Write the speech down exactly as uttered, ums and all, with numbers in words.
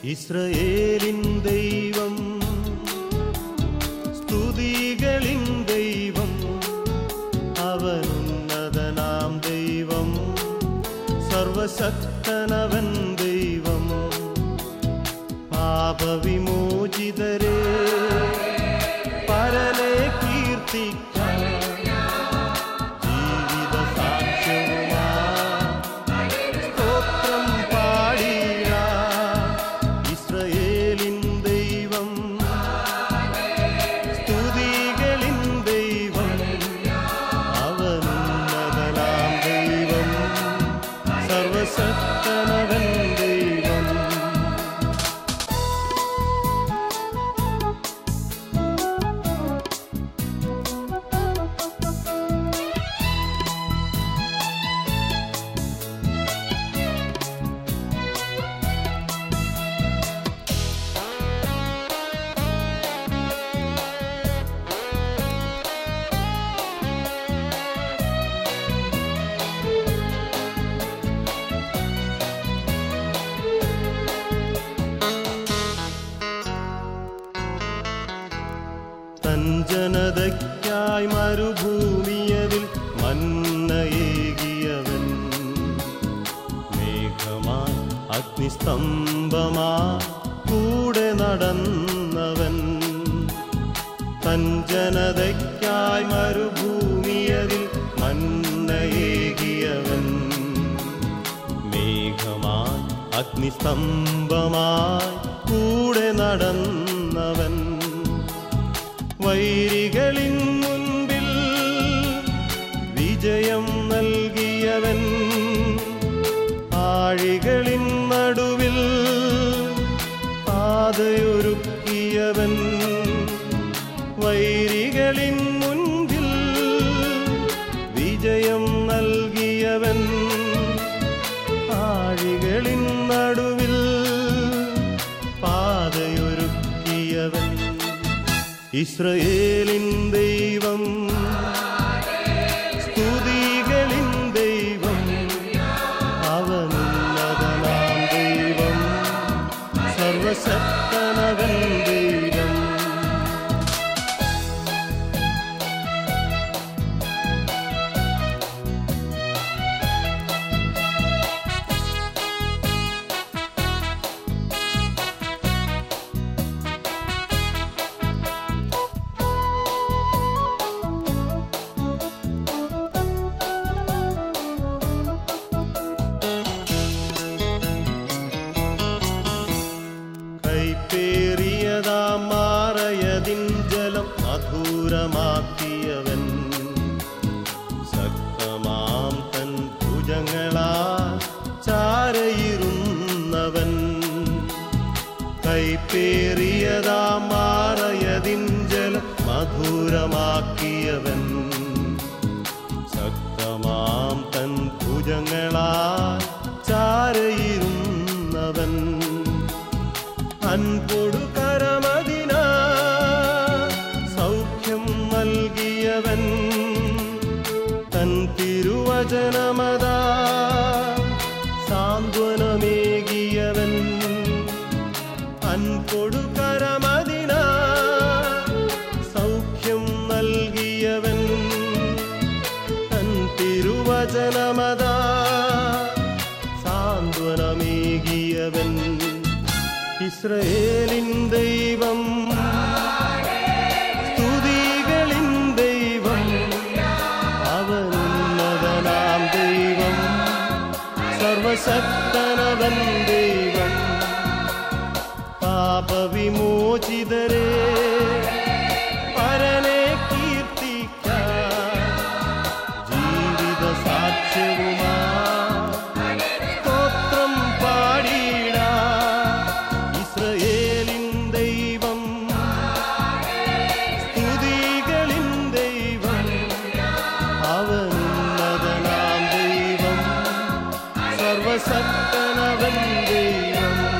ഇസ്രായേലിൻ ദൈവം, സ്തുതികളിൻ ദൈവം, അവനുന്നതനാം ദൈവം, സർവശക്തനവൻ ദൈവം. പാപവിമോചിതരെ പരനെ കീർത്തിക്കാൻ ജീവിത സാക്ഷ്യവുമാ സ്തോത്രം പാടിയ ഇസ്രായേലിൻ ദൈവം, സ്തുതികളിൻ ദൈവം, അവനുന്നതനാം ദൈവം, സർവശക്തനവൻ ദൈവം. തൻ ജനതയ്ക്കായി മരുഭൂമിയതിൽ മന്നയേകിയവൻ, മേഘമാ അഗ്നിസ്തംഭമാ കൂടെ നടന്നവൻ. തൻ ജനതയ്ക്കായി മരുഭൂമിയതിൽ മന്നയേകിയവൻ, മേഘമാ അഗ്നിസ്തംഭമായി കൂടെ നടന്നവൻ. വൈരികളിൻ മുൻപിൽ വിജയം നൽകിയവൻ, ആഴികളിൻ നടുവിൽ പാതയൊരുക്കിയവൻ. വൈരികളിൻ മുൻപിൽ വിജയം നൽകിയവൻ, ആഴികളിൻ നടുവിൽ പാതയൊരുക്കിയവൻ. ഇസ്രായേലിൻ ദൈവം, സ്തുതികളിൻ ദൈവം, അവനുന്നതനാം ദൈവം, സർവശക്തനവൻ ദൈവം. കൈപ്പേറിയതാം മാറയതിൻ ജലം മധുരമാക്കിയവൻ, ശക്തമാം തൻ ഭുജങ്ങളാ ചാരയിരുന്നവൻ. കൈപ്പേറിയതാം മാറയതിൻ ജലം മധുരമാക്കിയവൻ, ശക്തമാം തൻ ഭുജങ്ങളാ ചാരയിരുന്നവൻ. അൻപൊടു കരമതിനാ സൗഖ്യം നൽകിയവൻ, തൻ തിരുവചനമതാ സാന്ത്വനമേകിയവൻ. അൻപൊടു കരമതിനാ സൗഖ്യം നൽകിയവൻ, തൻ തിരുവചനമതാ സാന്ത്വനമേകിയവൻ. ഇസ്രായേലിൻ ദൈവം, സ്തുതികളിൻ ദൈവം, അവനുന്നതനാം ദൈവം, സർവശക്തനവൻ ദൈവം. പാപവിമോചിതരെ പരനെ കീർത്തിക്കാൻ ജീവിത സാക്ഷ്യവുമാ സ്തോത്രം പാടിയിട ഇസ്രായേലിൻ ദൈവം, സ്തുതികളിൻ ദൈവം, അവനുന്നതനാം ദൈവം, സർവശക്തനവൻ ദൈവം.